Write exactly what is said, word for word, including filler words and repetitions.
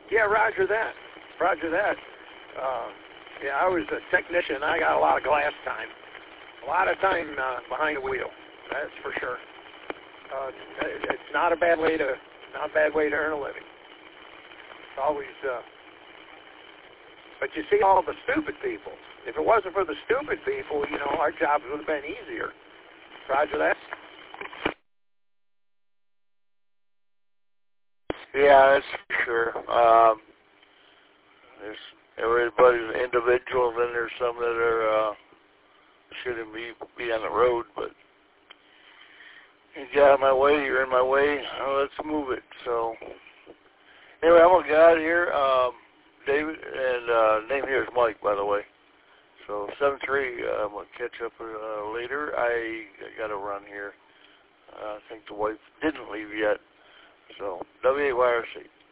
Yeah, roger that. Roger that. Uh, yeah, I was a technician. I got a lot of glass time. A lot of time uh, behind the wheel. That's for sure. Uh, it's not a bad way to not a bad way to earn a living. It's always. Uh, but you see all the stupid people. If it wasn't for the stupid people, you know, our jobs would have been easier. Roger that. Yeah, that's for sure. Um, there's everybody's an individual, and then there's some that are uh, shouldn't be be on the road. But you get out of my way, you're in my way. Oh, let's move it. So anyway, I'm gonna get out of here. Um, David, and uh, name here is Mike, by the way. So seven three, uh, I'm gonna catch up uh, later. I, I got to run here. Uh, I think the wife didn't leave yet. So W A Y R C.